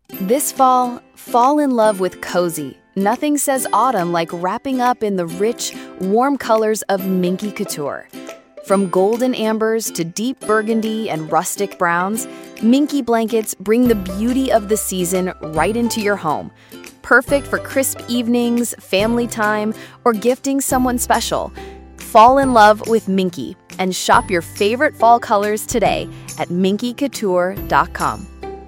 This fall in love with cozy. Nothing says autumn like wrapping up in the rich, warm colors of Minky Couture. From golden ambers to deep burgundy and rustic browns, Minky blankets bring the beauty of the season right into your home. Perfect for crisp evenings, family time, or gifting someone special. Fall in love with Minky and shop your favorite fall colors today at minkycouture.com.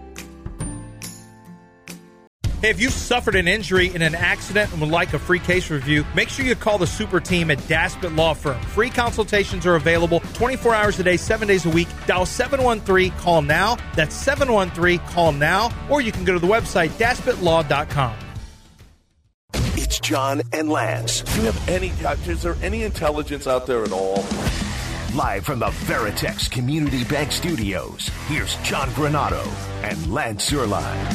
Hey, if you've suffered an injury in an accident and would like a free case review, make sure you call the super team at Daspit Law Firm. Free consultations are available 24 hours a day, 7 days a week. Dial 713-CALL-NOW. That's 713-CALL-NOW. Or you can go to the website, daspitlaw.com. It's John and Lance. Do you have is there any intelligence out there at all? Live from the Veritex Community Bank Studios, here's John Granado and Lance Zierlein.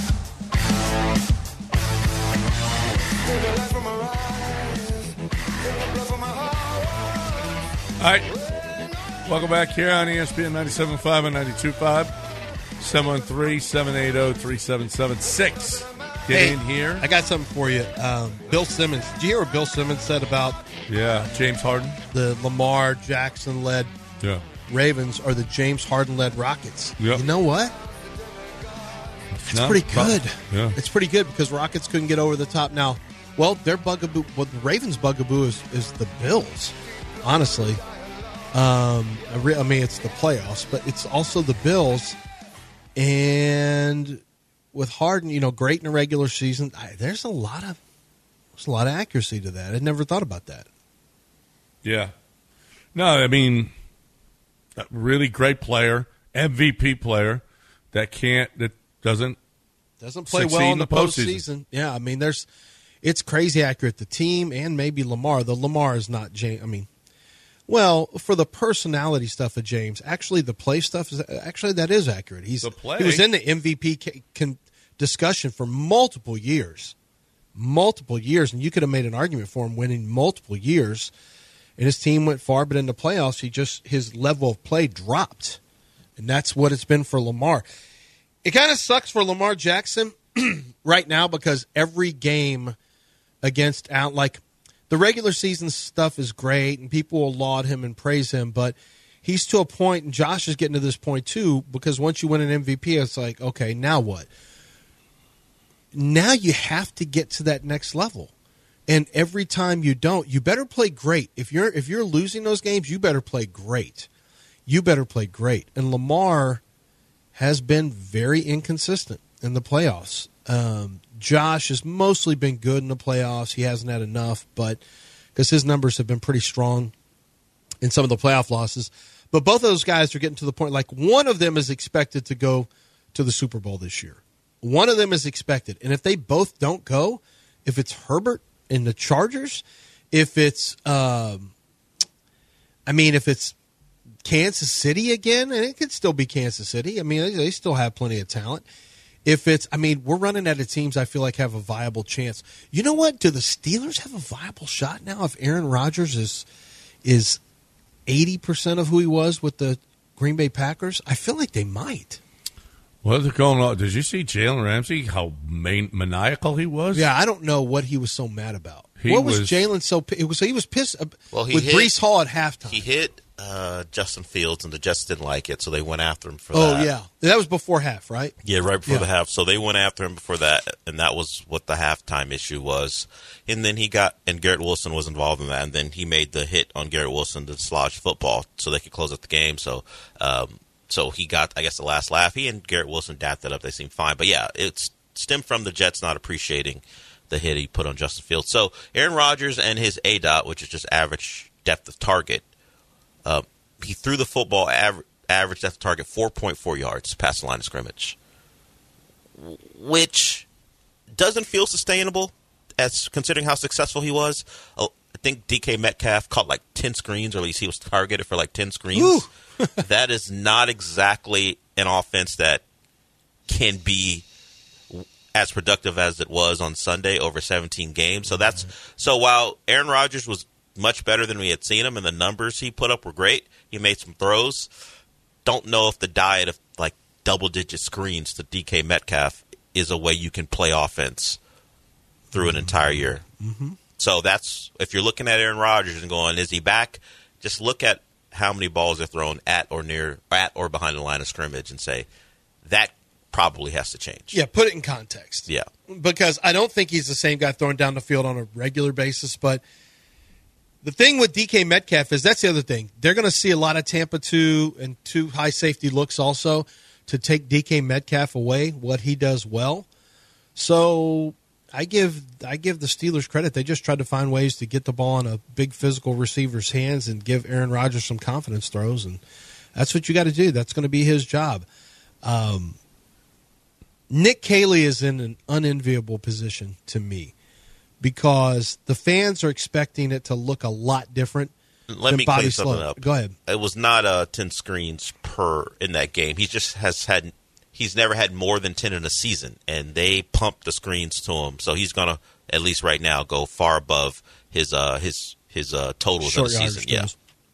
All right. Welcome back here on ESPN 97.5 and 92.5. 713-780-3776. Get in here. I got something for you. Bill Simmons. Did you hear what Bill Simmons said about James Harden? The Lamar Jackson-led Ravens are the James Harden-led Rockets. Yep. You know what? It's pretty good. Yeah. It's pretty good because Rockets couldn't get over the top. Now, their bugaboo, the Ravens' bugaboo is the Bills, honestly. I mean, it's the playoffs, but it's also the Bills. And with Harden, great in a regular season, there's a lot of accuracy to that. I never thought about that. Yeah. No, I mean, a really great player, MVP player that doesn't play well in the postseason. Yeah, I mean, it's crazy accurate. The team and maybe Lamar. The Lamar is not James. I mean, for the personality stuff of James, actually the play stuff that is accurate. He was in the MVP discussion for multiple years, and you could have made an argument for him winning multiple years. And his team went far, but in the playoffs, his level of play dropped, and that's what it's been for Lamar. It kind of sucks for Lamar Jackson right now because every game against the regular season stuff is great and people will laud him and praise him, but he's to a point, and Josh is getting to this point too, because once you win an MVP, it's like, okay, now what? Now you have to get to that next level. And every time you don't, you better play great. If you're losing those games, you better play great. And Lamar has been very inconsistent in the playoffs. Josh has mostly been good in the playoffs. He hasn't had enough, but because his numbers have been pretty strong in some of the playoff losses. But both of those guys are getting to the point, one of them is expected to go to the Super Bowl this year. One of them is expected. And if they both don't go, if it's Herbert and the Chargers, if it's Kansas City again, and it could still be Kansas City. I mean, they still have plenty of talent. We're running out of teams I feel like have a viable chance. You know what? Do the Steelers have a viable shot now if Aaron Rodgers is 80% of who he was with the Green Bay Packers? I feel like they might. What's going on? Did you see Jalen Ramsey, how maniacal he was? Yeah, I don't know what he was so mad about. What was Jalen so – he was pissed with Breece Hall at halftime. He hit Justin Fields, and the Jets didn't like it, so they went after him for that. Oh, yeah. That was before half, right? Yeah, right before the half. So they went after him before that, and that was what the halftime issue was. And then and Garrett Wilson was involved in that, and then he made the hit on Garrett Wilson to dislodge football so they could close out the game. So he got, I guess, the last laugh. He and Garrett Wilson dapped that up. They seemed fine. But, yeah, it stemmed from the Jets not appreciating the hit he put on Justin Fields. So Aaron Rodgers and his ADOT, which is just average depth of target, he threw the football average depth of target 4.4 yards past the line of scrimmage, which doesn't feel sustainable as considering how successful he was. I think DK Metcalf caught 10 screens, or at least he was targeted for 10 screens. That is not exactly an offense that can be as productive as it was on Sunday over 17 games. So while Aaron Rodgers was much better than we had seen him, and the numbers he put up were great, he made some throws. Don't know if the diet of double-digit screens to DK Metcalf is a way you can play offense through an entire year. Mm-hmm. So that's, if you're looking at Aaron Rodgers and going, is he back? Just look at how many balls are thrown at or behind the line of scrimmage and say, that probably has to change. Yeah, put it in context. Yeah. Because I don't think he's the same guy throwing down the field on a regular basis, but the thing with DK Metcalf is that's the other thing. They're going to see a lot of Tampa 2 and 2 high safety looks also to take DK Metcalf away, what he does well. So I give the Steelers credit. They just tried to find ways to get the ball in a big physical receiver's hands and give Aaron Rodgers some confidence throws, and that's what you got to do. That's going to be his job. Nick Caley is in an unenviable position to me because the fans are expecting it to look a lot different. Let me clear something up. Go ahead. It was not 10 screens per in that game. He just he's never had more than 10 in a season, and they pumped the screens to him. So he's going to, at least right now, go far above his totals in the season. Yeah.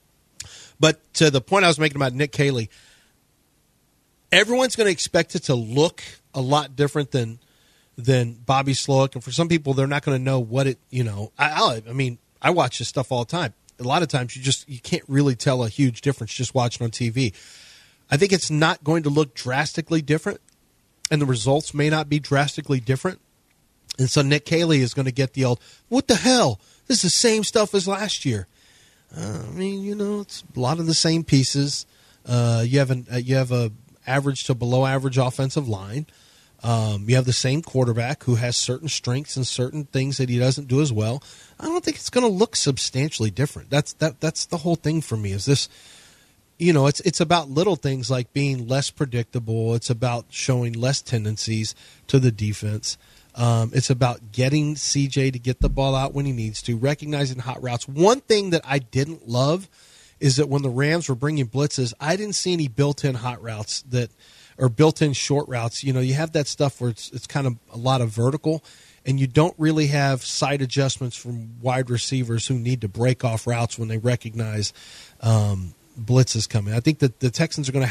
But to the point I was making about Nick Caley, everyone's going to expect it to look a lot different than Bobby Slowick, and for some people, they're not going to know what it. I mean, I watch this stuff all the time. A lot of times, you can't really tell a huge difference just watching on TV. I think it's not going to look drastically different, and the results may not be drastically different. And so Nick Caley is going to get the old, what the hell? This is the same stuff as last year. I mean, it's a lot of the same pieces. You have a average to below average offensive line. You have the same quarterback who has certain strengths and certain things that he doesn't do as well. I don't think it's going to look substantially different. That's the whole thing for me. Is this, it's about little things like being less predictable. It's about showing less tendencies to the defense. It's about getting CJ to get the ball out when he needs to, recognizing hot routes. One thing that I didn't love is that when the Rams were bringing blitzes, I didn't see any built-in hot routes or built-in short routes. You have that stuff where it's kind of a lot of vertical, and you don't really have side adjustments from wide receivers who need to break off routes when they recognize blitzes coming. I think that the Texans are going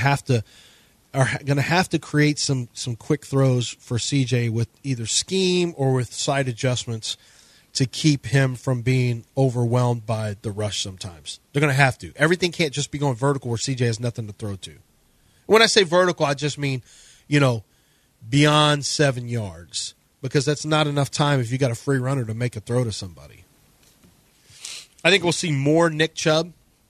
to have to create some quick throws for CJ with either scheme or with side adjustments to keep him from being overwhelmed by the rush sometimes. They're going to have to. Everything can't just be going vertical where CJ has nothing to throw to. When I say vertical, I just mean, beyond 7 yards, because that's not enough time if you got a free runner to make a throw to somebody. I think we'll see more Nick Chubb.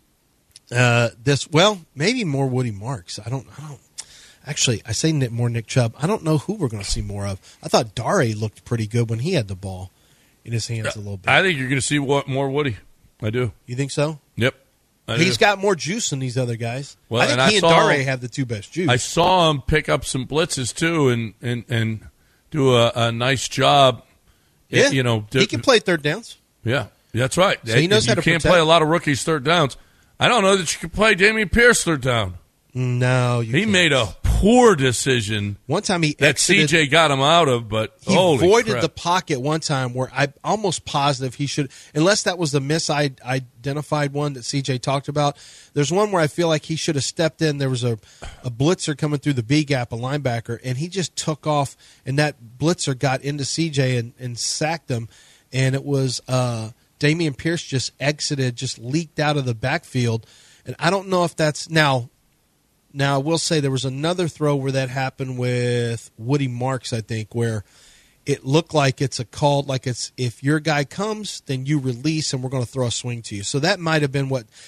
Maybe more Woody Marks. I don't. Actually, I say more Nick Chubb. I don't know who we're going to see more of. I thought Dare looked pretty good when he had the ball in his hands a little bit. I think you're going to see more Woody. I do. You think so? Yep. He's got more juice than these other guys. Well, I think he and Dare have the two best juice. I saw him pick up some blitzes too, and do a nice job. Yeah, he can play third downs. Yeah, that's right. So he knows how to protect. You can't play a lot of rookies third downs. I don't know that you can play Dameon Pierce third down. No, he made a poor decision. One time that CJ got him out of, but he avoided the pocket one time where I'm almost positive he should, unless that was the misidentified one that CJ talked about. There's one where I feel like he should have stepped in. There was a blitzer coming through the B gap, a linebacker, and he just took off, and that blitzer got into CJ and sacked him, and it was Dameon Pierce just leaked out of the backfield, and I don't know if that's now. Now, I will say there was another throw where that happened with Woody Marks, I think, where it looked like it's a call, like it's if your guy comes, then you release and we're going to throw a swing to you. So that might have been what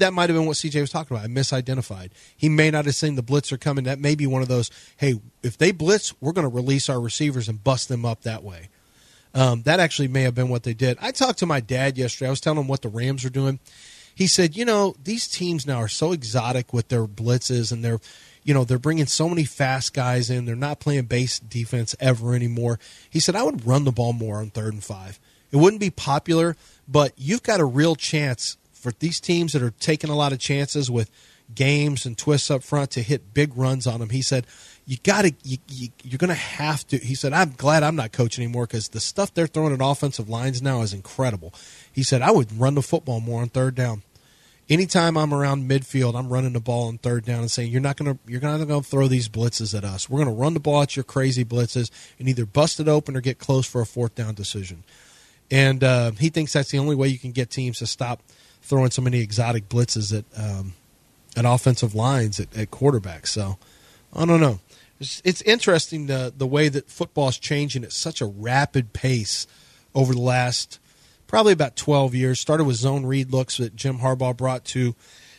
CJ was talking about. I misidentified. He may not have seen the blitzer coming. That may be one of those, hey, if they blitz, we're going to release our receivers and bust them up that way. That actually may have been what they did. I talked to my dad yesterday. I was telling him what the Rams are doing. He said, these teams now are so exotic with their blitzes, and they're bringing so many fast guys in. They're not playing base defense ever anymore. He said, I would run the ball more on 3rd and 5. It wouldn't be popular, but you've got a real chance for these teams that are taking a lot of chances with games and twists up front to hit big runs on them. He said, you're going to have to. He said, I'm glad I'm not coaching anymore because the stuff they're throwing at offensive lines now is incredible. He said, I would run the football more on 3rd down. anytime I'm around midfield, I'm running the ball on third down and saying, you're not going to throw these blitzes at us. We're going to run the ball at your crazy blitzes and either bust it open or get close for a fourth down decision. And he thinks that's the only way you can get teams to stop throwing so many exotic blitzes at offensive lines at quarterbacks. So I don't know. It's interesting the way that football is changing at such a rapid pace over the last probably about 12 years. Started with zone read looks that Jim Harbaugh brought to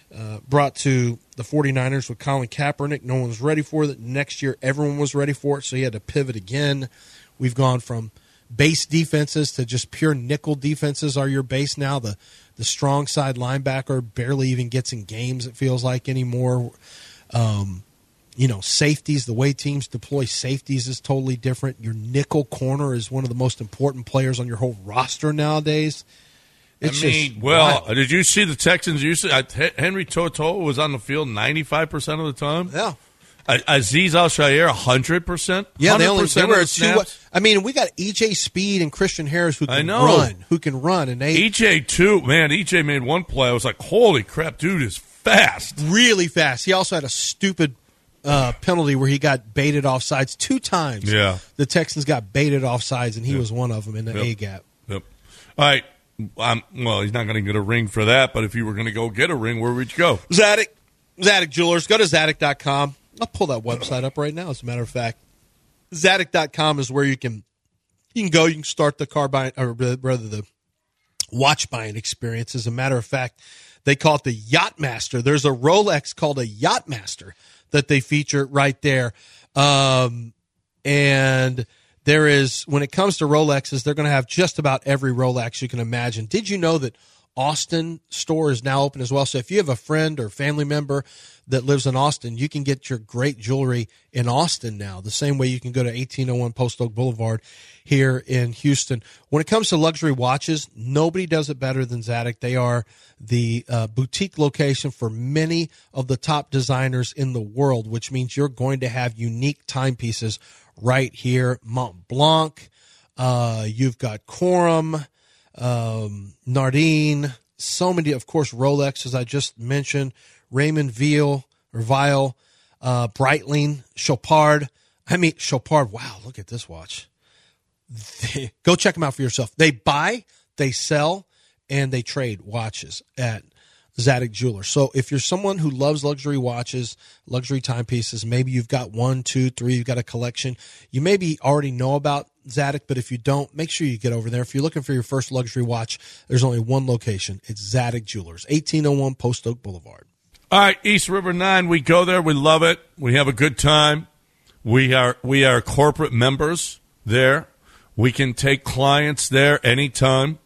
the 49ers with Colin Kaepernick. No one was ready for it. Next year, everyone was ready for it, so he had to pivot again. We've gone from base defenses to just pure nickel defenses are your base now. The strong side linebacker barely even gets in games, it feels like, anymore. Safeties, the way teams deploy safeties is totally different. Your nickel corner is one of the most important players on your whole roster nowadays. Did you see the Texans? Henry To'oTo'o was on the field 95% of the time. Yeah. Azeez Al-Shaair, 100%. Yeah, they were two. I mean, we got EJ Speed and Christian Harris who can run. And EJ too, man. EJ made one play. I was like, holy crap, dude is fast, really fast. He also had a stupid penalty where he got baited offsides 2 times. Yeah, the Texans got baited offsides, and he was one of them in the A gap. Yep. All right. Well, he's not going to get a ring for that, but if you were going to go get a ring, where would you go? Zadig Jewelers. Go to Zadig.com. I'll pull that website up right now, as a matter of fact. Zadig.com is where you can go. You can start the car buying, or rather the watch buying experience. As a matter of fact, they call it the Yachtmaster. There's a Rolex called a Yachtmaster that they feature right there. And there is, when it comes to Rolexes, they're going to have just about every Rolex you can imagine. Did you know that Austin store is now open as well? So if you have a friend or family member that lives in Austin, you can get your great jewelry in Austin now, the same way you can go to 1801 Post Oak Boulevard here in Houston. When it comes to luxury watches, nobody does it better than Zadig. They are the boutique location for many of the top designers in the world, which means you're going to have unique timepieces right here. Mont Blanc, you've got Corum, Nardine, so many, of course, Rolex, as I just mentioned, Raymond Weil, Breitling, Chopard. Chopard, wow, look at this watch. Go check them out for yourself. They buy, they sell, and they trade watches at Zadig Jewelers. So if you're someone who loves luxury watches, luxury timepieces, maybe you've got 1, 2, 3, you've got a collection, you maybe already know about Zadig, but if you don't, make sure you get over there. If you're looking for your first luxury watch, there's only one location. It's Zadig Jewelers, 1801 Post Oak Boulevard. All right, East River 9, we go there. We love it. We have a good time. We are corporate members there. We can take clients there anytime.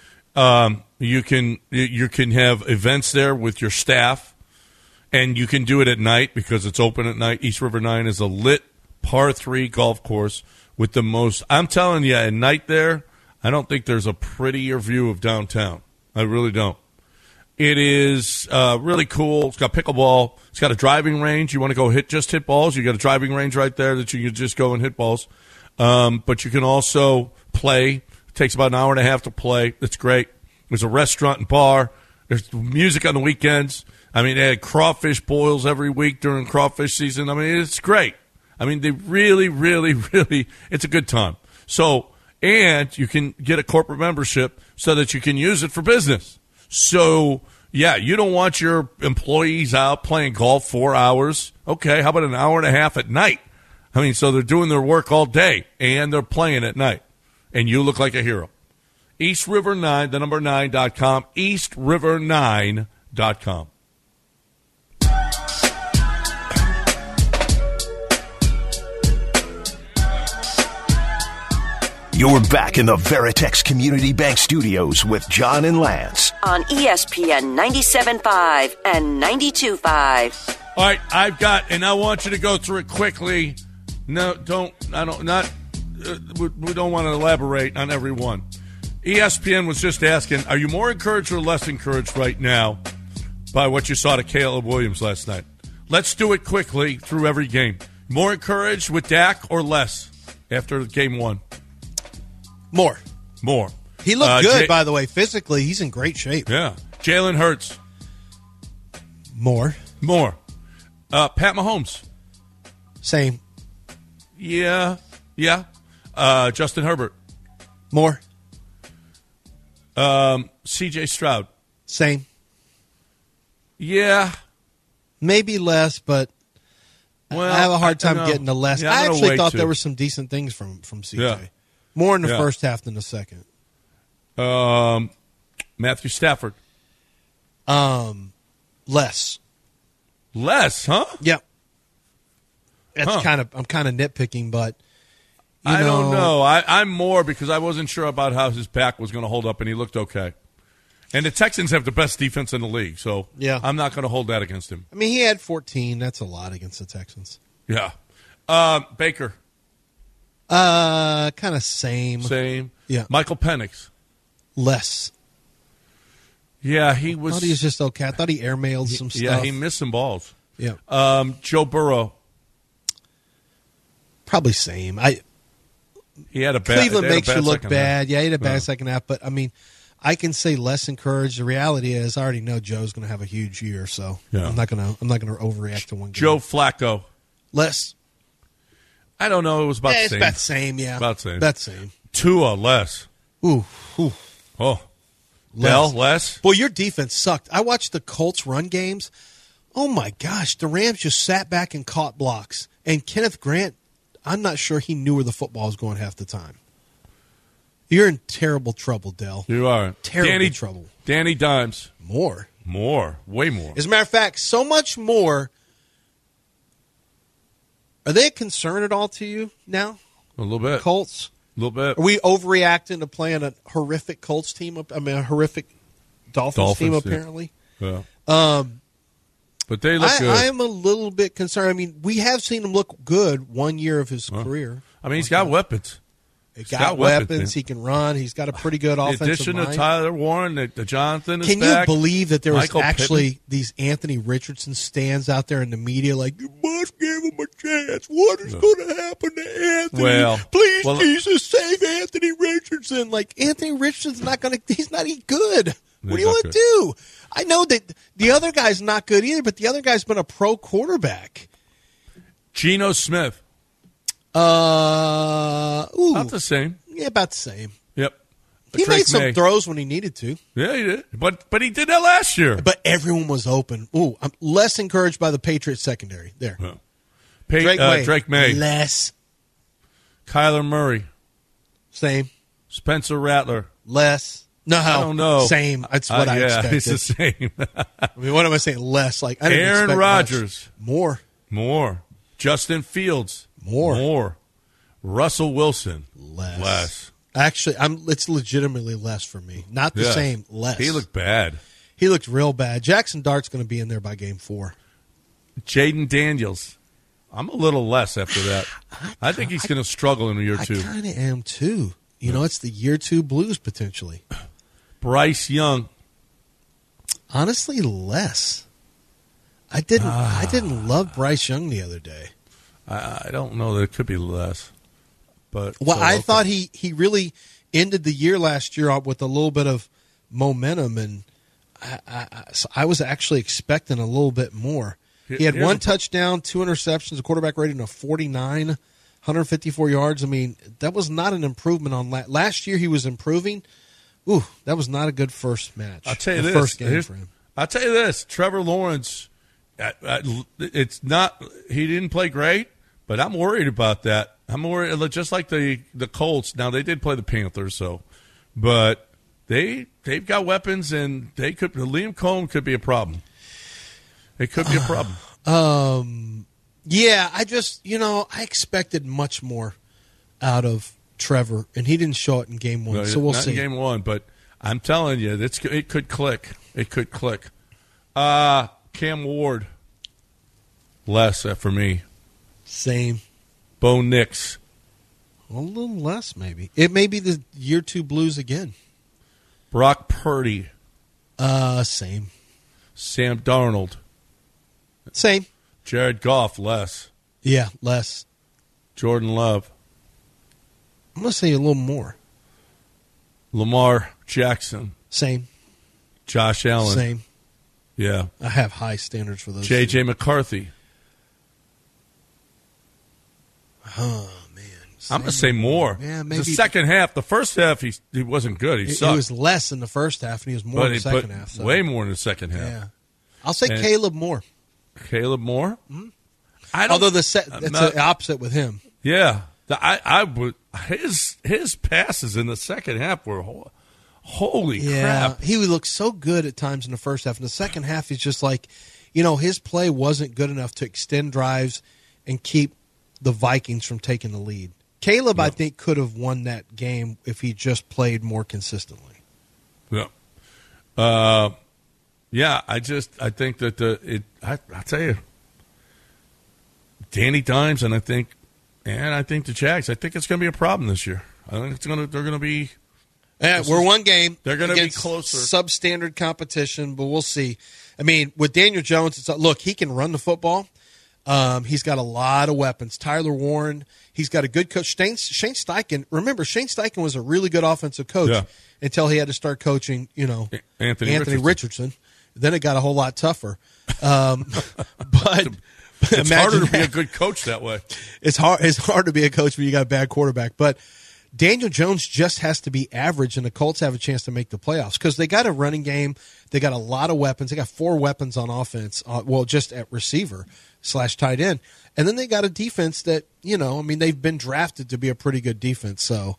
You can have events there with your staff, and you can do it at night because it's open at night. East River 9 is a lit par 3 golf course with the most. I'm telling you, at night there, I don't think there's a prettier view of downtown. I really don't. It is really cool. It's got pickleball. It's got a driving range. You want to go hit balls? You got a driving range right there that you can just go and hit balls. But you can also play. It takes about an hour and a half to play. It's great. There's a restaurant and bar. There's music on the weekends. I mean, they had crawfish boils every week during crawfish season. I mean, it's great. I mean, they really, really, really, it's a good time. So, and you can get a corporate membership so that you can use it for business. So, yeah, you don't want your employees out playing golf 4 hours. Okay, how about an hour and a half at night? I mean, so they're doing their work all day, and they're playing at night. And you look like a hero. East River 9, the number 9.com, eastriver9.com. You're back in the Veritex Community Bank Studios with John and Lance on ESPN 97.5 and 92.5. All right, and I want you to go through it quickly. We don't want to elaborate on every one. ESPN was just asking, are you more encouraged or less encouraged right now by what you saw to Caleb Williams last night? Let's do it quickly through every game. More encouraged with Dak or less after game 1? More. More. He looked good, by the way. Physically, he's in great shape. Yeah. Jalen Hurts. More. Pat Mahomes. Same. Yeah. Justin Herbert. More. C.J. Stroud. Same. Yeah. Maybe less, but I have a hard time getting to less. Yeah, I actually thought there were some decent things from CJ. Yeah. More in the first half than the second. Matthew Stafford. Less. Less, huh? Yep. That's I'm kind of nitpicking, but I don't know. I'm more because I wasn't sure about how his back was going to hold up, and he looked okay. And the Texans have the best defense in the league, so I'm not going to hold that against him. I mean, he had 14. That's a lot against the Texans. Yeah. Baker. Kind of same. Same. Yeah. Michael Penix. Less. Yeah, he was. I thought he was just okay. I thought he airmailed some stuff. Yeah, he missed some balls. Yeah. Joe Burrow. Probably same. He had a bad. Cleveland makes you look bad. Half. Yeah, he had a bad second half. But I mean, I can say less encouraged. The reality is, I already know Joe's going to have a huge year, so I'm not going to overreact to one game. Joe Flacco. Less. I don't know. It was about the same. It's about the same. Yeah, about the same. About the same. Tua less. Ooh. Oh. Less. Boy, your defense sucked. I watched the Colts run games. Oh my gosh, the Rams just sat back and caught blocks. And Kenneth Grant, I'm not sure he knew where the football was going half the time. You're in terrible trouble, Dell. You are. Terrible trouble. Danny Dimes. More. Way more. As a matter of fact, so much more. Are they a concern at all to you now? A little bit. Colts? A little bit. Are we overreacting to playing a horrific Colts team? A horrific Dolphins team, apparently. Yeah. But they look good. I am a little bit concerned. I mean, we have seen him look good 1 year of his career. I mean, he's got weapons. He's got weapons. He can run. He's got a pretty good offensive line. In addition to Tyler Warren, the Jonathan is back. Can you believe that there was actually Pittman? These Anthony Richardson stands out there in the media like, you must give him a chance. What is going to happen to Anthony? Please, Jesus, save Anthony Richardson. Like, Anthony Richardson's not going to – he's not good. What do you want to do? I know that the other guy's not good either, but the other guy's been a pro quarterback. Geno Smith. About the same. Yeah, about the same. Yep. He made some throws when he needed to. Yeah, he did. But he did that last year. But everyone was open. Ooh, I'm less encouraged by the Patriots secondary. There. Yeah. Drake May. Less. Kyler Murray. Same. Spencer Rattler. Less. No, I don't know. Same. That's what I expected. It's the same. I mean, what am I saying? Less. Like I didn't Aaron Rodgers. More. Justin Fields. More. Russell Wilson. Less. Actually, it's legitimately less for me. Not the same. Less. He looked bad. He looked real bad. Jackson Dart's going to be in there by game 4. Jaden Daniels. I'm a little less after that. I think he's going to struggle in year 2. I kind of am too. You know, it's the year 2 blues potentially. Bryce Young. Honestly, less. I didn't love Bryce Young the other day. I don't know that it could be less. But I thought he really ended the year last year with a little bit of momentum, and I was actually expecting a little bit more. He had 1 touchdown, 2 interceptions, a quarterback rating of 49, 154 yards. I mean, that was not an improvement on last year. He was improving. Ooh, that was not a good first match. I'll tell you this. First game for him. I'll tell you this. Trevor Lawrence, it's not. He didn't play great, but I'm worried about that. I'm worried, just like the Colts. Now they did play the Panthers, but they've got weapons, and Liam Cohen could be a problem. It could be a problem. Yeah, I expected much more out of Trevor, and he didn't show it in game 1, so we'll see. Not in game 1, but I'm telling you, it could click. It could click. Cam Ward, less for me. Same. Bo Nix. A little less, maybe. It may be the year 2 blues again. Brock Purdy. Same. Sam Darnold. Same. Jared Goff, less. Yeah, less. Jordan Love. I'm going to say a little more. Lamar Jackson. Same. Josh Allen. Same. Yeah. I have high standards for those. J.J. McCarthy. Oh, man. I'm going to say more. Yeah, maybe. The second half. The first half, he wasn't good. He sucked. He was less in the first half, and he was more in the second half. So. Way more in the second half. Yeah. I'll say Caleb Moore. Caleb Moore? Mm-hmm. Although that's the opposite with him. Yeah. I would. His passes in the second half were holy crap. He would look so good at times in the first half. In the second half, he's just like, his play wasn't good enough to extend drives and keep the Vikings from taking the lead. Caleb, I think, could have won that game if he just played more consistently. Yeah. I think that I tell you, Danny Dimes, and I think the Jags. I think it's going to be a problem this year. I think they're going to be. Yeah, we're one game. They're going to be closer. Substandard competition, but we'll see. I mean, with Daniel Jones, he can run the football. He's got a lot of weapons. Tyler Warren, he's got a good coach. Shane Steichen. Remember, Shane Steichen was a really good offensive coach until he had to start coaching. Anthony Richardson. Then it got a whole lot tougher. But it's harder to be a good coach that way. It's hard to be a coach when you got a bad quarterback. But Daniel Jones just has to be average, and the Colts have a chance to make the playoffs because they got a running game. They got a lot of weapons. They got 4 weapons on offense, just at receiver / tight end. And then they got a defense that, they've been drafted to be a pretty good defense. So,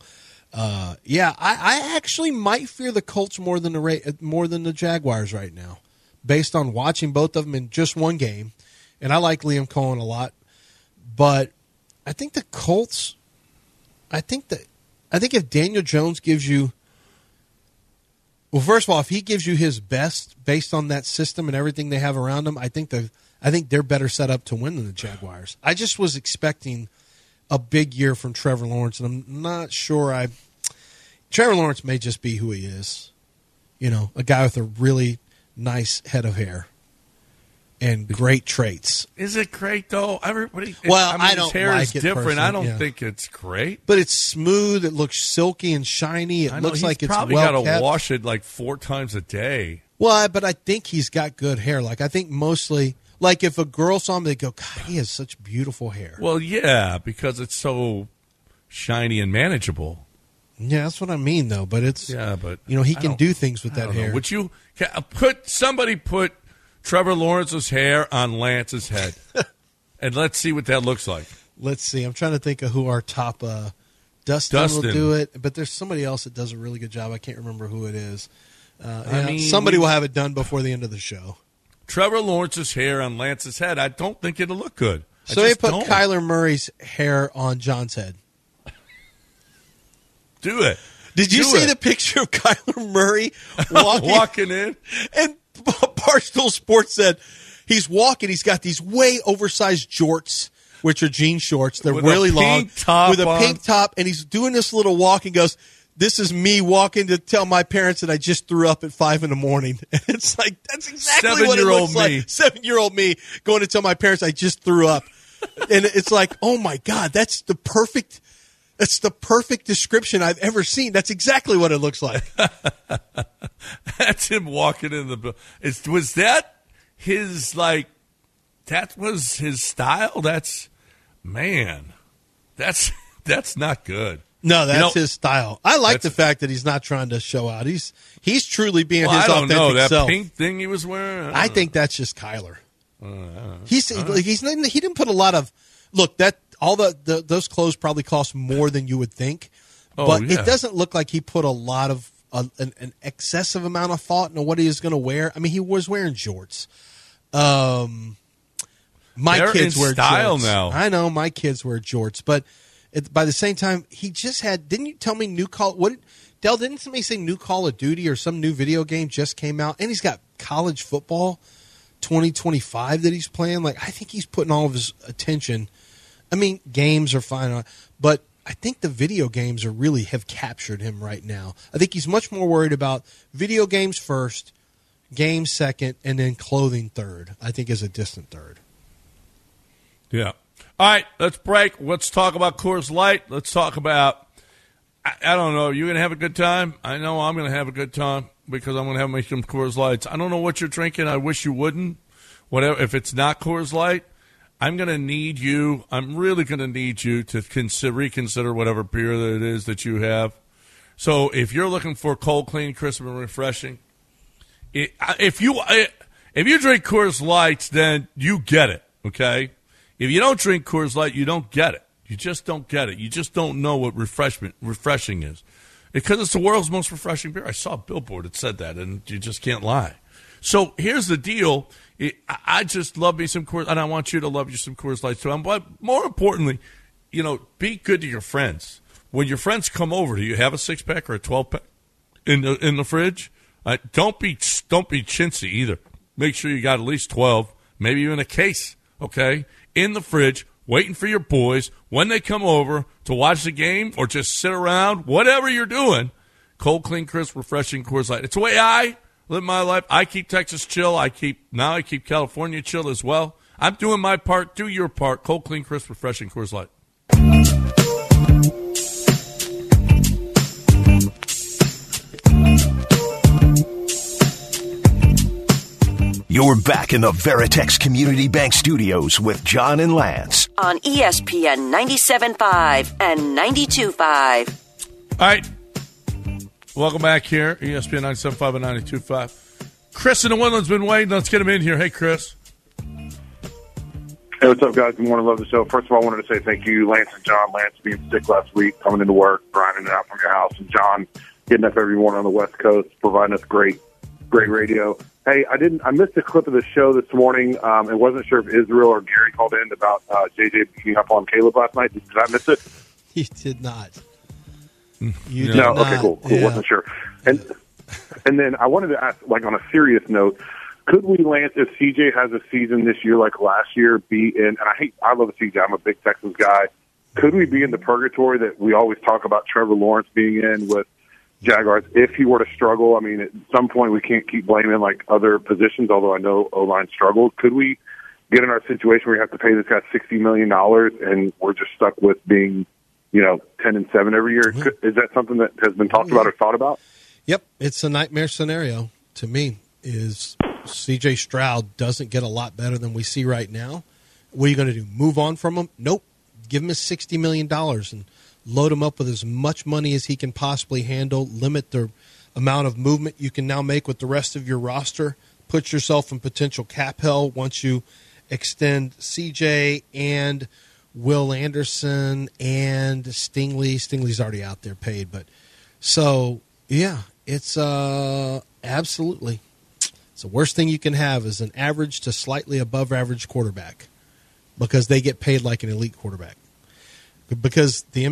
I actually might fear the Colts more than the Jaguars right now, based on watching both of them in just one game. And I like Liam Cohen a lot. But I think the Colts, I think if Daniel Jones gives you, well, first of all, if he gives you his best based on that system and everything they have around him, I think they're better set up to win than the Jaguars. I just was expecting a big year from Trevor Lawrence, and I'm not sure Trevor Lawrence may just be who he is. A guy with a really nice head of hair and great traits. Is it great though? Everybody. I don't his hair like is it different. I don't personally, think it's great, but it's smooth. It looks silky and shiny. It looks like it's probably well got kept. to wash it like 4 times a day. Well, but I think he's got good hair. Like I think mostly, like if a girl saw him, they go, "God, he has such beautiful hair." Well, yeah, because it's so shiny and manageable. Yeah, that's what I mean, though. But it's he can do things with that hair. Would you put Trevor Lawrence's hair on Lance's head, and let's see what that looks like. Let's see. I'm trying to think of who our top. Dustin will do it, but there's somebody else that does a really good job. I can't remember who it is. Somebody will have it done before the end of the show. Trevor Lawrence's hair on Lance's head. I don't think it'll look good. So they put Kyler Murray's hair on John's head. Do it. Did you see the picture of Kyler Murray walking in? And Barstool Sports said he's walking. He's got these way oversized jorts, which are jean shorts. They're really long with a pink top, and he's doing this little walk and goes, "This is me walking to tell my parents that I just threw up at 5 a.m. And it's like that's exactly what it looks like. 7-year-old me going to tell my parents I just threw up, and it's like, oh my God, that's the perfect description I've ever seen. That's exactly what it looks like. That's him walking in the. Was that his that was his style? That's not good. No, that's his style. I like the fact that he's not trying to show out. He's truly being his authentic self. I don't know that pink thing he was wearing. I think that's just Kyler. He didn't put a lot of look that. All those clothes probably cost more than you would think, but it doesn't look like he put a lot of an excessive amount of thought into what he was going to wear. I mean, he was wearing jorts. My kids wear style jorts now. I know my kids wear jorts, but by the same time, he just had. Didn't you tell me new Call? What Dell? Didn't somebody say new Call of Duty or some new video game just came out? And he's got college football 2025 that he's playing. Like I think he's putting all of his attention. I mean, games are fine, but I think the video games have captured him right now. I think he's much more worried about video games first, games second, and then clothing third. I think is a distant third. Yeah. All right, let's break. Let's talk about Coors Light. Let's talk about, I don't know, you're going to have a good time? I know I'm going to have a good time. because I'm going to have me some Coors Lights. I don't know what you're drinking. I wish you wouldn't. Whatever. If it's not Coors Light, I'm going to need you. I'm really going to need you to reconsider whatever beer that it is that you have. So if you're looking for cold, clean, crisp, and refreshing, if you drink Coors Lights, then you get it, okay? If you don't drink Coors Light, you don't get it. You just don't get it. You just don't know what refreshing is. Because it's the world's most refreshing beer. I saw a billboard that said that, and you just can't lie. So here's the deal. I just love me some Coors, and I want you to love you some Coors Lights too. But more importantly, be good to your friends. When your friends come over, do you have a 6-pack or a 12-pack in the fridge? Don't be chintzy either. Make sure you got at least 12, maybe even a case, okay, in the fridge, waiting for your boys when they come over to watch the game or just sit around, whatever you're doing. Cold, clean, crisp, refreshing Coors Light. It's the way I live my life. I keep Texas chill. I keep California chill as well. I'm doing my part. Do your part. Cold, clean, crisp, refreshing Coors Light. You're back in the Veritex Community Bank Studios with John and Lance. On ESPN 97.5 and 92.5. All right. Welcome back here, ESPN 97.5 and 92.5. Chris in the Woodlands been waiting. Let's get him in here. Hey, Chris. Hey, what's up, guys? Good morning. Love the show. First of all, I wanted to say thank you, Lance and John. Lance being sick last week, coming into work, grinding it out from your house, and John getting up every morning on the West Coast, providing us great radio. Hey, I missed a clip of the show this morning. I wasn't sure if Israel or Gary called in about JJ beating up on Caleb last night. Did I miss it? You did not. You did not. Okay, cool. Yeah. Wasn't sure. And then I wanted to ask, like on a serious note, could we, Lance, if CJ has a season this year like last year, be in? And I love CJ. I'm a big Texans guy. Could we be in the purgatory that we always talk about Trevor Lawrence being in with Jaguars if he were to struggle? I mean, at some point we can't keep blaming like other positions, although I know O-line struggled. Could we get in our situation where we have to pay this guy $60 million and we're just stuck with being, 10-7 every year? Is that something that has been talked about or thought about? Yep. It's a nightmare scenario to me. Is C.J. Stroud doesn't get a lot better than we see right now. What are you going to do? Move on from him? Nope. Give him his $60 million and load him up with as much money as he can possibly handle, limit the amount of movement you can now make with the rest of your roster, put yourself in potential cap hell once you extend CJ and Will Anderson and Stingley. Stingley's already out there paid, but so, yeah, it's absolutely. It's the worst thing you can have is an average to slightly above average quarterback because they get paid like an elite quarterback. Because the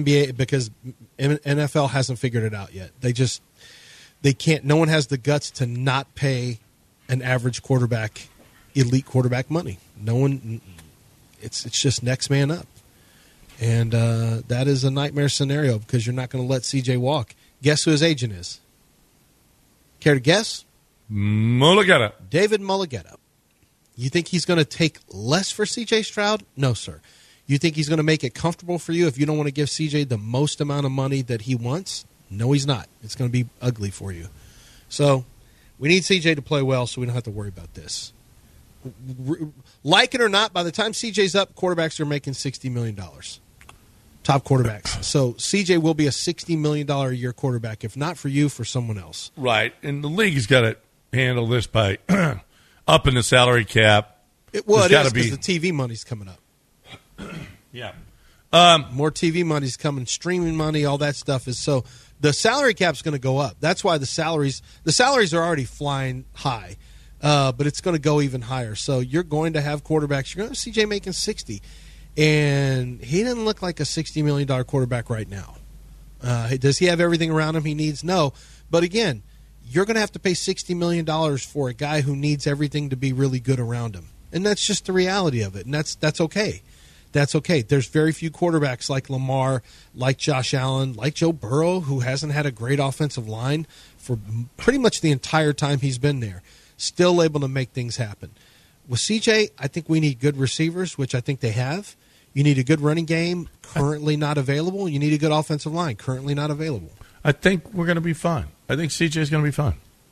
NFL hasn't figured it out yet. They can't. No one has the guts to not pay an average quarterback, elite quarterback money. No one. It's just next man up, and that is a nightmare scenario because you're not going to let CJ walk. Guess who his agent is? Care to guess? Mulugeta. David Mulugeta. You think he's going to take less for CJ Stroud? No, sir. You think he's going to make it comfortable for you if you don't want to give CJ the most amount of money that he wants? No, he's not. It's going to be ugly for you. So we need CJ to play well so we don't have to worry about this. Like it or not, by the time CJ's up, quarterbacks are making $60 million. Top quarterbacks. So CJ will be a $60 million a year quarterback, if not for you, for someone else. Right. And the league has got to handle this by upping the salary cap. It is because the TV money's coming up. Yeah. More TV money's coming, streaming money, all that stuff is so the salary cap's going to go up. That's why the salaries are already flying high, but it's going to go even higher. So you're going to have quarterbacks. You're going to have CJ making 60, and he doesn't look like a $60 million quarterback right now. Does he have everything around him he needs? No. But again, you're going to have to pay $60 million for a guy who needs everything to be really good around him, and that's just the reality of it, and that's okay. That's okay. There's very few quarterbacks like Lamar, like Josh Allen, like Joe Burrow, who hasn't had a great offensive line for pretty much the entire time he's been there, still able to make things happen. With CJ, I think we need good receivers, which I think they have. You need a good running game, currently not available. You need a good offensive line, currently not available. I think we're going to be fine. I think CJ is going to be fine.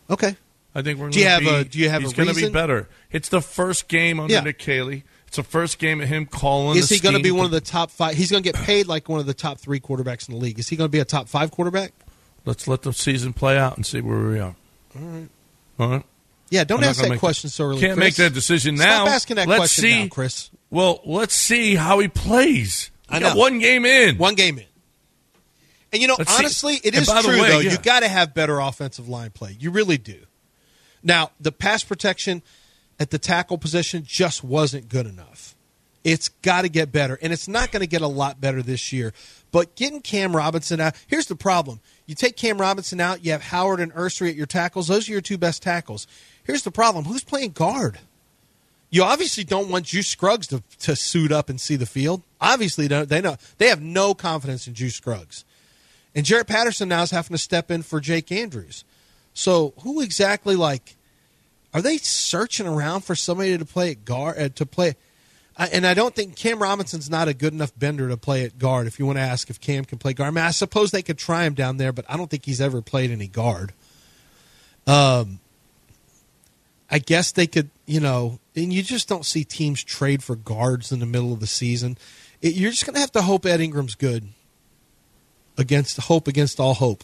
Okay. I think we're. Do you have a He's going to be better. It's the first game under Nick Caley. It's the first game of him calling. Is he going to be one of the top 5? He's going to get paid like one of the top 3 quarterbacks in the league. Is he going to be a top 5 quarterback? Let's let the season play out and see where we are. All right. Yeah, don't ask that question so early. Can't Chris. make that decision now. Stop asking that question now, Chris. Well, let's see how he plays. I know. One game in. And, honestly, it is true, though. You got to have better offensive line play. You really do. Now, the pass protection at the tackle position just wasn't good enough. It's got to get better, and it's not going to get a lot better this year. But getting Cam Robinson out, here's the problem. You take Cam Robinson out, you have Howard and Ursery at your tackles. Those are your 2 best tackles. Here's the problem. Who's playing guard? You obviously don't want Juice Scruggs to suit up and see the field. Obviously, they have no confidence in Juice Scruggs. And Jarrett Patterson now is having to step in for Jake Andrews. So who exactly, are they searching around for somebody to play at guard, and I don't think Cam Robinson's not a good enough bender to play at guard if you want to ask if Cam can play guard. I mean, I suppose they could try him down there, but I don't think he's ever played any guard. I guess they could, and you just don't see teams trade for guards in the middle of the season. You're just going to have to hope Ed Ingram's good against all hope.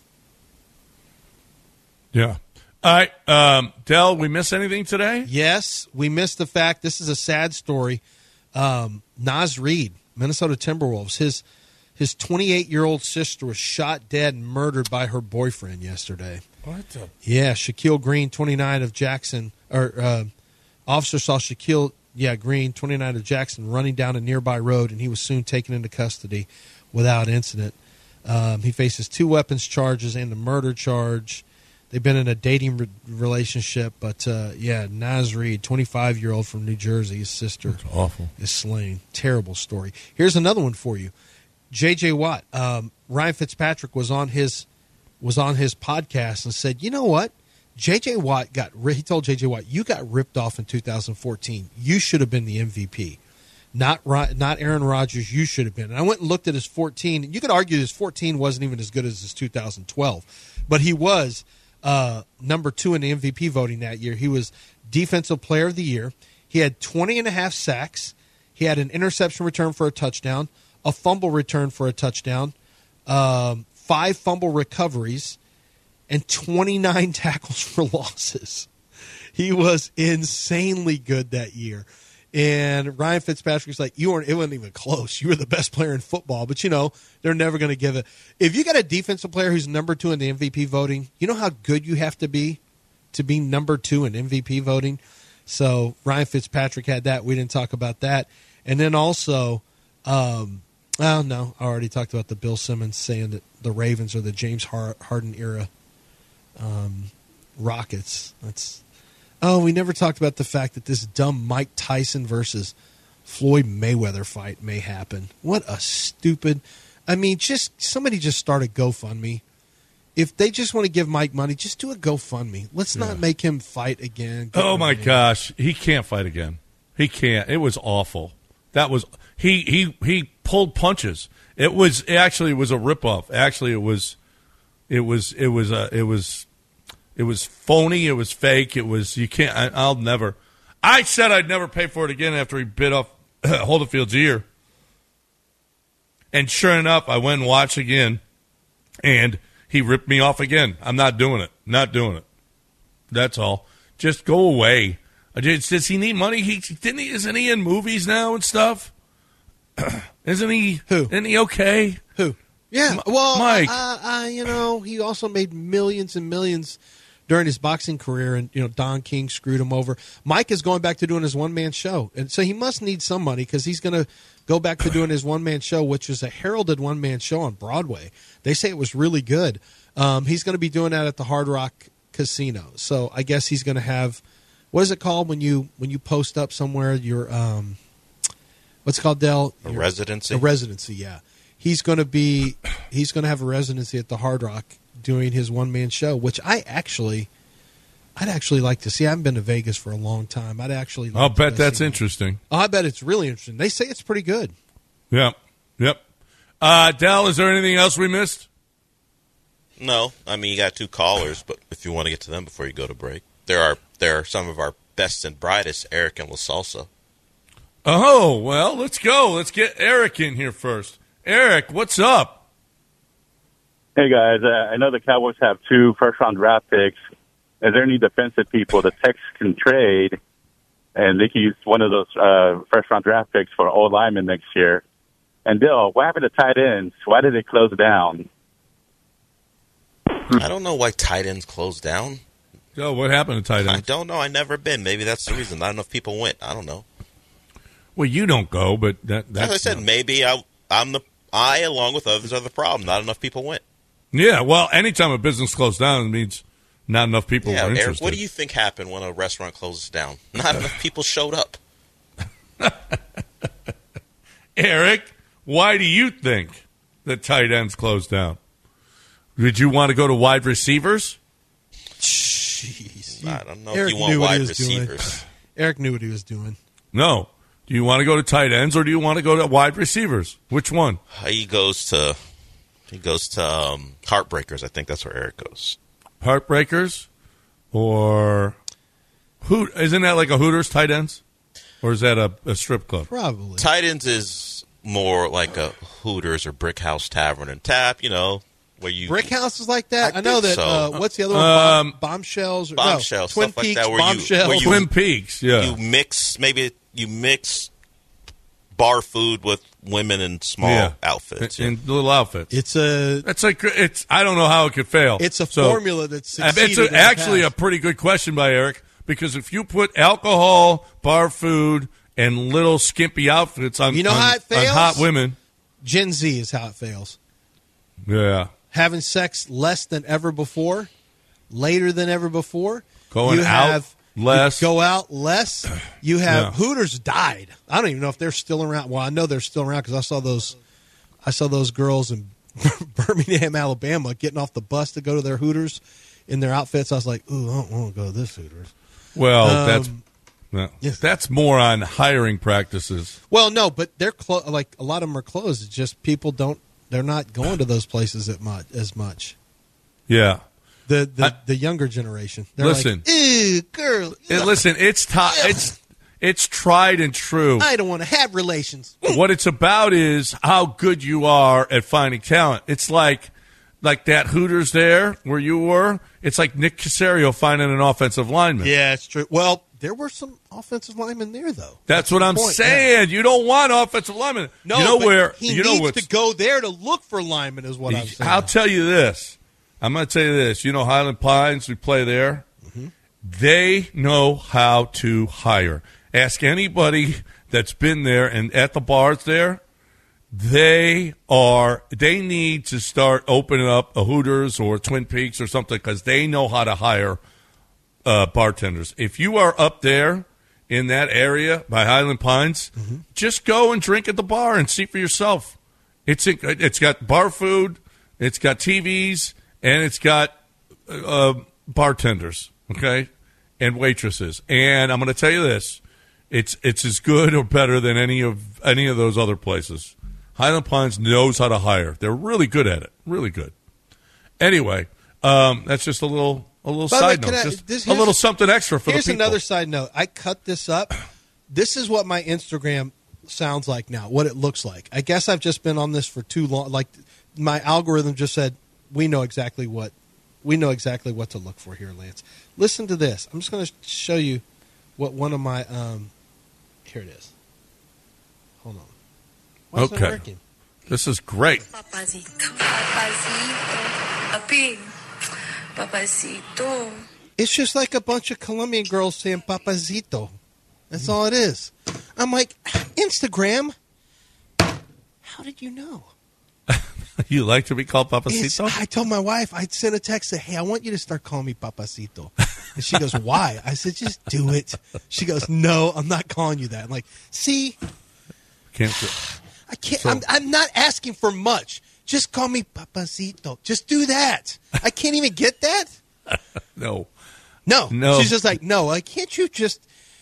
Yeah. All right. Del, we miss anything today? Yes, we missed the fact, this is a sad story. Naz Reid, Minnesota Timberwolves, his 28-year-old sister was shot dead and murdered by her boyfriend yesterday. What the? Yeah, Shaquille Green, 29 of Jackson, officer saw Shaquille Green, 29 of Jackson, running down a nearby road, and he was soon taken into custody without incident. He faces 2 weapons charges and a murder charge. They've been in a dating relationship, but Naz Reid, 25-year-old from New Jersey, his sister is slain. Terrible story. Here's another one for you. J.J. Watt, Ryan Fitzpatrick was on his podcast and said, you know what? J.J. Watt he told J.J. Watt, you got ripped off in 2014. You should have been the MVP. Not Aaron Rodgers, you should have been. And I went and looked at his 14. You could argue his 14 wasn't even as good as his 2012, but he was number 2 in the MVP voting that year. He was Defensive Player of the Year. He had 20.5 sacks. He had an interception return for a touchdown, a fumble return for a touchdown, 5 fumble recoveries, and 29 tackles for losses. He was insanely good that year. And Ryan Fitzpatrick's like, it wasn't even close. You were the best player in football. But, they're never going to give it. If you got a defensive player who's number 2 in the MVP voting, you know how good you have to be number 2 in MVP voting? So Ryan Fitzpatrick had that. We didn't talk about that. And then also, I already talked about the Bill Simmons saying that the Ravens are the James Harden era Rockets. We never talked about the fact that this dumb Mike Tyson versus Floyd Mayweather fight may happen. What a stupid... somebody just start a GoFundMe. If they just want to give Mike money, just do a GoFundMe. Let's not make him fight again. My gosh. He can't fight again. He can't. It was awful. That was... He pulled punches. It was a ripoff. Actually, it was phony. It was fake. It was, you can't, I said I'd never pay for it again after he bit off Holyfield's ear. And sure enough, I went and watched again, and he ripped me off again. I'm not doing it. Not doing it. That's all. Just go away. Does he need money? Isn't he in movies now and stuff? Isn't he? Who? Isn't he okay? Who? Yeah. Well, Mike. He also made millions and millions during his boxing career, and Don King screwed him over. Mike is going back to doing his one-man show, and so he must need some money because he's going to go back to doing his one-man show, which is a heralded one-man show on Broadway. They say it was really good. He's going to be doing that at the Hard Rock Casino. So I guess he's going to have, what is it called when you post up somewhere? Your what's it called, Del? A residency. A residency, yeah. He's going to have a residency at the Hard Rock doing his one-man show, which I'd actually like to see. I haven't been to Vegas for a long time. I'll bet that's interesting. Oh, I bet it's really interesting. They say it's pretty good. Yep. Del, is there anything else we missed? No, I mean, you got 2 callers, but if you want to get to them before you go to break, there are some of our best and brightest, Eric and La Salsa. Oh, well, let's go. Let's get Eric in here first. Eric, what's up? Hey, guys. I know the Cowboys have 2 first-round draft picks. Is there any defensive people the Tex can trade, and they can use one of those first-round draft picks for old linemen next year? And Bill, what happened to tight ends? Why did they close down? I don't know why tight ends closed down. Yo, what happened to tight ends? I don't know. I never been. Maybe that's the reason. Not enough people went. I don't know. Well, you don't go, but that's... As I said, maybe I, along with others, are the problem. Not enough people went. Yeah, well, anytime a business closed down, it means not enough people were interested. Eric, what do you think happened when a restaurant closes down? Not enough people showed up. Eric, why do you think that tight ends closed down? Did you want to go to wide receivers? Jeez. I don't know if you want wide receivers. Eric knew what he was doing. No. Do you want to go to tight ends or do you want to go to wide receivers? Which one? He goes to Heartbreakers. I think that's where Eric goes. Heartbreakers? Or isn't that like a Hooters tight ends? Or is that a strip club? Probably. Tight ends is more like a Hooters or Brick House Tavern and Tap, where you Brick House is like that. I know that. So. What's the other one? Bombshells. Bombshells. Twin stuff Peaks. Like that, where Bombshells. Twin Peaks. Yeah. You mix bar food with women in small outfits. In little outfits. I don't know how it could fail. It's a formula that's succeeded. It's actually a pretty good question by Eric, because if you put alcohol, bar food, and little skimpy outfits on, how it fails? On hot women. Gen Z is how it fails. Yeah. Having sex less than ever before, later than ever before. Going out less. You go out less. You have Hooters died. I don't even know if they're still around. Well, I know they're still around because I saw those girls in Birmingham, Alabama, getting off the bus to go to their Hooters in their outfits. I was like, ooh, I don't want to go to this Hooters. Well, that's more on hiring practices. Well, no, but they're like a lot of them are closed. It's just people they're not going to those places as much. Yeah. The younger generation. They're listen, like, ew, girl. Listen, it's tried and true. I don't want to have relations. What it's about is how good you are at finding talent. It's like that Hooters there where you were. It's like Nick Caserio finding an offensive lineman. Yeah, it's true. Well, there were some offensive linemen there, though. That's what I'm saying. Yeah. You don't want offensive linemen. No, he needs to go there to look for linemen is what I'm saying. I'll tell you this. I'm going to tell you this. Highland Pines, we play there. Mm-hmm. They know how to hire. Ask anybody that's been there and at the bars there. They need to start opening up a Hooters or Twin Peaks or something because they know how to hire bartenders. If you are up there in that area by Highland Pines, just go and drink at the bar and see for yourself. It's got bar food, it's got TVs, and it's got bartenders, okay, and waitresses. And I'm going to tell you this: it's as good or better than any of those other places. Highland Pines knows how to hire. They're really good at it. Really good. Anyway, that's just a little side note. Just a little something extra for the people. Here's another side note. I cut this up. This is what my Instagram sounds like now, what it looks like. I guess I've just been on this for too long. Like, my algorithm just said, we know exactly what to look for here, Lance. Listen to this. I'm just going to show you what one of my here it is. Hold on. Why is it working? This is great. Papacito. Papacito. It's just like a bunch of Colombian girls saying papacito. That's all it is. I'm like, Instagram, how did you know? You like to be called papacito? I told my wife, I'd send a text, say, hey, I want you to start calling me papacito. And she goes, why? I said, just do it. She goes, no, I'm not calling you that. I'm like, see? I can't. So, I'm not asking for much. Just call me papacito. Just do that. I can't even get that? No. She's just like, no, can't you just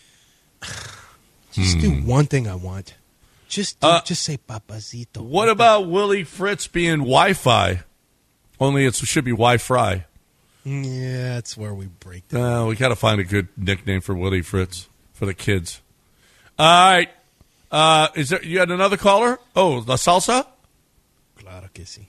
do one thing I want? Just say papacito. What about Willie Fritz being Wi-Fi Only it should be Wi-Fi. Yeah, that's where we break down. We got to find a good nickname for Willie Fritz for the kids. All right. You had another caller? Oh, La Salsa? Claro que sí.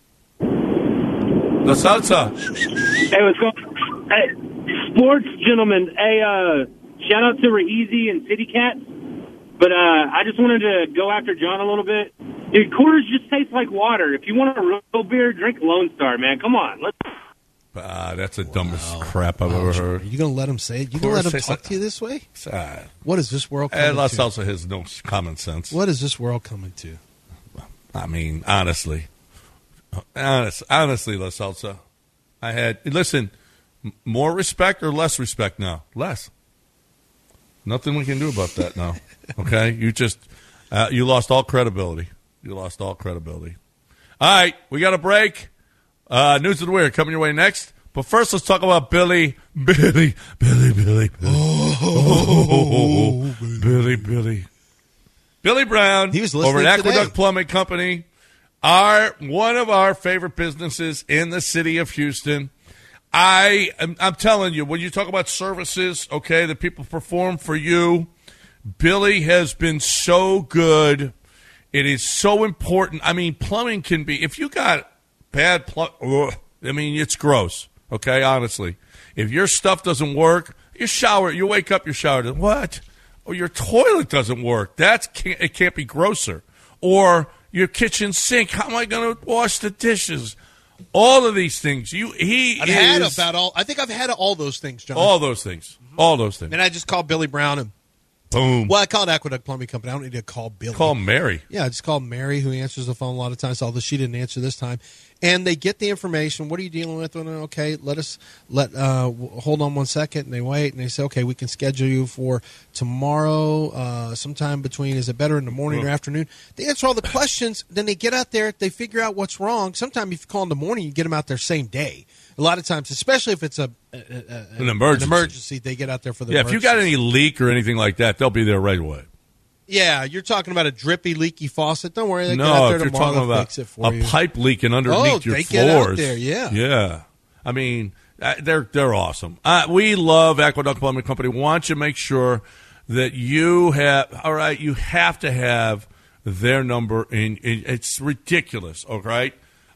La Salsa. Hey, what's going on? Hey, sports gentlemen. Hey, shout out to Raezy and City Cats. But I just wanted to go after John a little bit. Dude, quarters just taste like water. If you want a real beer, drink Lone Star, man. Come on. That's the dumbest crap I've ever heard. Are you going to let him say it? You going to let him talk to you this way? What is this world coming to? La Salsa has no common sense. What is this world coming to? I mean, honestly, La Salsa, listen, more respect or less respect now? Less. Nothing we can do about that now. Okay? You just, you lost all credibility. All right, we got a break. News of the Weird coming your way next. But first, let's talk about Billy. Billy. Billy Brown he was over at Aqueduct today. Plumbing Company, one of our favorite businesses in the city of Houston. I'm telling you, when you talk about services, okay, that people perform for you, Billy has been so good. It is so important. I mean, plumbing can be, if you got bad plumbing, I mean, it's gross, okay, honestly. If your stuff doesn't work, you wake up, your shower, what? Or your toilet doesn't work. It can't be grosser. Or your kitchen sink, how am I going to wash the dishes? All of these things. I think I've had all those things, John. All those things. And I just called Billy Brown and boom. Well, I called Aqueduct Plumbing Company. I don't need to call Billy. Call Mary. Yeah, I just called Mary, who answers the phone a lot of times, although she didn't answer this time. And they get the information. What are you dealing with? Okay, hold on 1 second. And they wait, and they say, okay, we can schedule you for tomorrow, sometime between, is it better in the morning or afternoon? They answer all the questions. Then they get out there. They figure out what's wrong. Sometimes if you call in the morning, you get them out there same day. A lot of times, especially if it's an emergency, they get out there for the emergency. If you got any leak or anything like that, they'll be there right away. Yeah, you're talking about a drippy, leaky faucet. Don't worry, they get if out there you're tomorrow, talking about fix it for you. A pipe leaking underneath your they floors. Get out there, yeah. Yeah. I mean, they're awesome. We love Aqueduct Plumbing Company. Want you to make sure that you have to have their number. It's ridiculous, all right?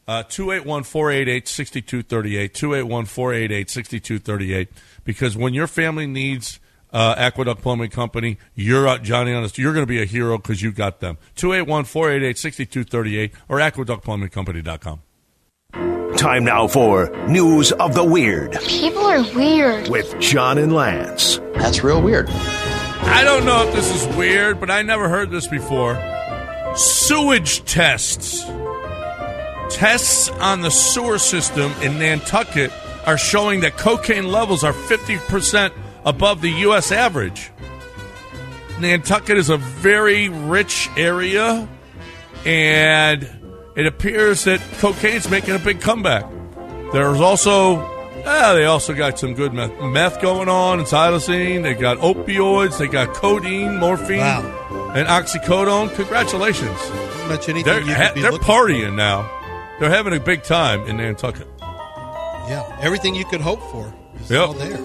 281-488-6238, 281-488-6238, because when your family needs Aqueduct Plumbing Company, you're Johnny Honest. You're going to be a hero because you got them. 281-488-6238 or aqueductplumbingcompany.com. Time now for News of the Weird. People are weird. With John and Lance. That's real weird. I don't know if this is weird, but I never heard this before. Sewage tests. Tests on the sewer system in Nantucket are showing that cocaine levels are 50% above the U.S. average. Nantucket is a very rich area, and it appears that cocaine's making a big comeback. There's also, they also got some good meth going on, and xylazine. They got opioids. They got codeine, morphine, and oxycodone. Congratulations. Much anything they're partying now. They're having a big time in Nantucket. Yeah, everything you could hope for is all there.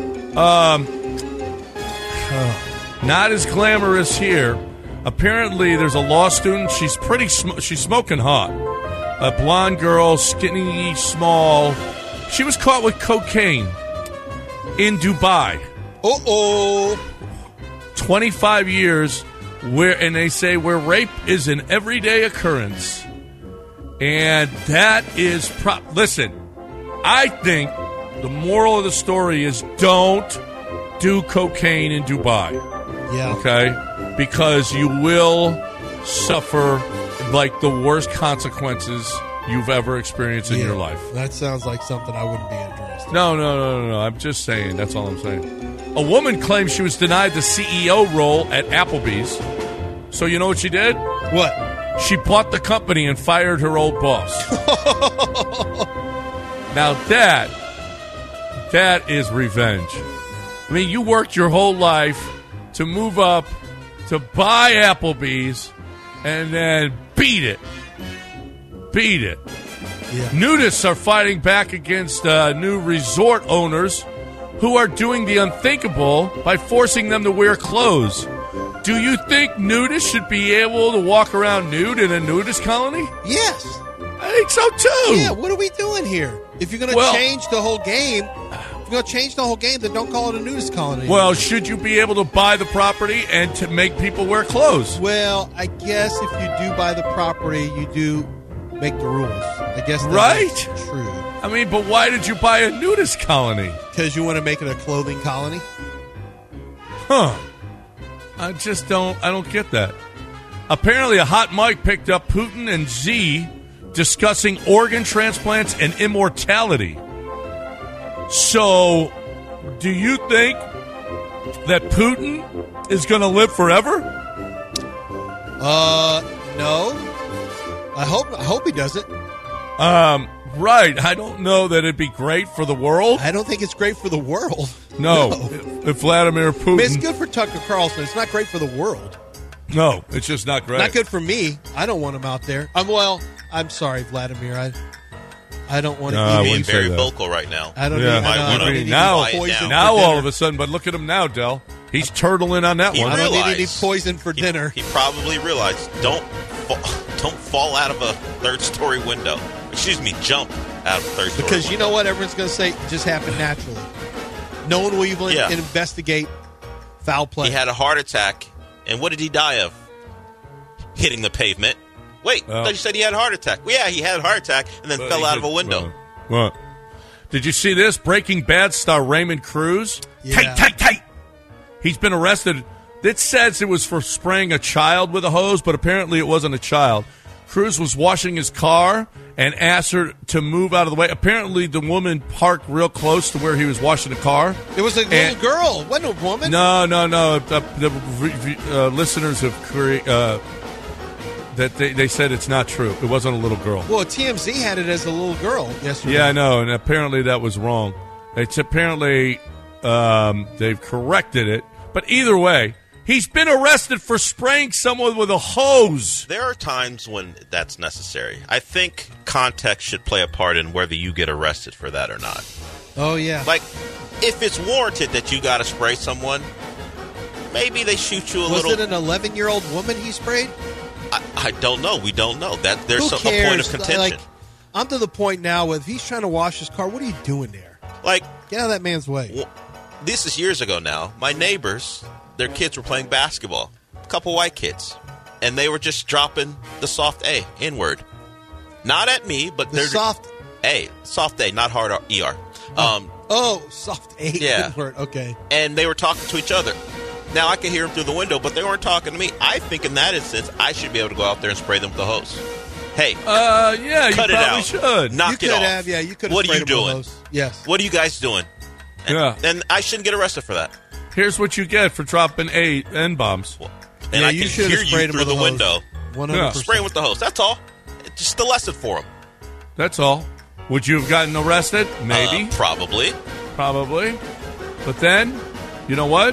Not as glamorous here. Apparently, there's a law student. She's she's smoking hot. A blonde girl, skinny, small. She was caught with cocaine in Dubai. 25 years, and they say where rape is an everyday occurrence. And that is listen, I think the moral of the story is don't do cocaine in Dubai. Yeah. Okay? Because you will suffer like the worst consequences you've ever experienced in your life. That sounds like something I wouldn't be interested in. No. I'm just saying. That's all I'm saying. A woman claims she was denied the CEO role at Applebee's. So you know what she did? What? She bought the company and fired her old boss. Now that is revenge. I mean, you worked your whole life to move up, to buy Applebee's, and then beat it. Yeah. Nudists are fighting back against new resort owners who are doing the unthinkable by forcing them to wear clothes. Do you think nudists should be able to walk around nude in a nudist colony? Yes. I think so, too. Yeah, what are we doing here? If you're going to change the whole game, then don't call it a nudist colony. Well, should you be able to buy the property and to make people wear clothes? Well, I guess if you do buy the property, you do make the rules. I guess that's true. I mean, but why did you buy a nudist colony? Because you want to make it a clothing colony? Huh. I don't get that. Apparently, a hot mic picked up Putin and Xi discussing organ transplants and immortality. So, do you think that Putin is going to live forever? No. I hope he doesn't. Right. I don't know that it'd be great for the world. I don't think it's great for the world. No. If Vladimir Putin... I mean, it's good for Tucker Carlson. It's not great for the world. No, it's just not great. Not good for me. I don't want him out there. I'm sorry, Vladimir. I don't want to be being very vocal right now. I don't Now all of a sudden, but look at him now, Del. He's turtling on that one. I don't need any poison for dinner. He probably realized don't fall out of a third-story window. Excuse me, jump out of a third-story window. Because you know what? Everyone's going to say it just happened naturally. No one will even investigate foul play. He had a heart attack, and what did he die of? Hitting the pavement. Wait, I thought you said he had a heart attack. Well, yeah, he had a heart attack and then fell out of a window. What? Did you see this? Breaking Bad star Raymond Cruz. Yeah. Tight. He's been arrested. It says it was for spraying a child with a hose, but apparently it wasn't a child. Cruz was washing his car and asked her to move out of the way. Apparently the woman parked real close to where he was washing the car. It was a little girl. It wasn't a woman. No. The listeners have that they said it's not true. It wasn't a little girl. Well, TMZ had it as a little girl yesterday. Yeah, I know, and apparently that was wrong. It's apparently they've corrected it. But either way, he's been arrested for spraying someone with a hose. There are times when that's necessary. I think context should play a part in whether you get arrested for that or not. Oh, yeah. Like, if it's warranted that you got to spray someone, maybe they shoot you a little. Was it an 11-year-old woman he sprayed? I don't know. We don't know. There's a point of contention. Like, I'm to the point now where if he's trying to wash his car, what are you doing there? Like, get out of that man's way. Well, this is years ago now. My neighbors, their kids were playing basketball. A couple white kids. And they were just dropping the soft A, inward. Not at me, but they're... soft A. Soft A, not hard ER. Soft A, yeah. Inward. Okay. And they were talking to each other. Now, I can hear them through the window, but they weren't talking to me. I think in that instance, I should be able to go out there and spray them with the hose. Hey, yeah, cut you it probably out. should. Knock it off. You could have What are you sprayed him with doing? a hose. Yes. What are you guys doing? And I shouldn't get arrested for that. Here's what you get for dropping N-bombs. And I can hear you through the window. 100%. Spray with the hose. That's all. It's just a lesson for them. That's all. Would you have gotten arrested? Maybe. Probably. But then, you know what?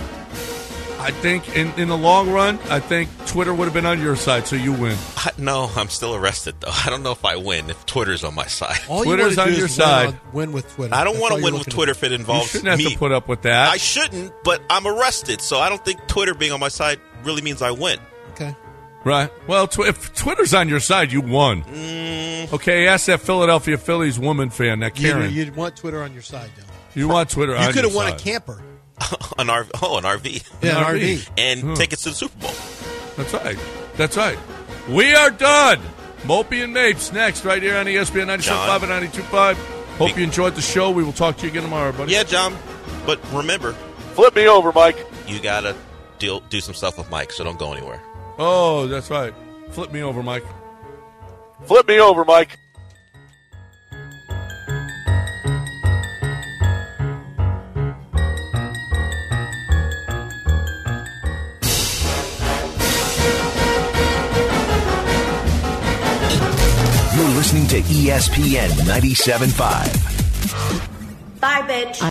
I think in the long run, I think Twitter would have been on your side, so you win. No, I'm still arrested, though. I don't know if I win if Twitter's on my side. Twitter's on your side. Win with Twitter. I don't want to win with Twitter if it involves me. You shouldn't have to put up with that. I shouldn't, but I'm arrested, so I don't think Twitter being on my side really means I win. Okay. Right. Well, if Twitter's on your side, you won. Okay, ask that Philadelphia Phillies woman fan, that Karen. You'd want Twitter on your side, though. You want Twitter on your side. You could have won a camper. An RV. Yeah, an RV. And tickets to the Super Bowl. That's right. We are done. Mopey and Mapes next, right here on ESPN 97.5 and 92.5. Hope you enjoyed the show. We will talk to you again tomorrow, buddy. Yeah, John. But remember. Flip me over, Mike. You got to do some stuff with Mike, so don't go anywhere. Oh, that's right. Flip me over, Mike. Flip me over, Mike. You're listening to ESPN 97.5. Bye, bitch.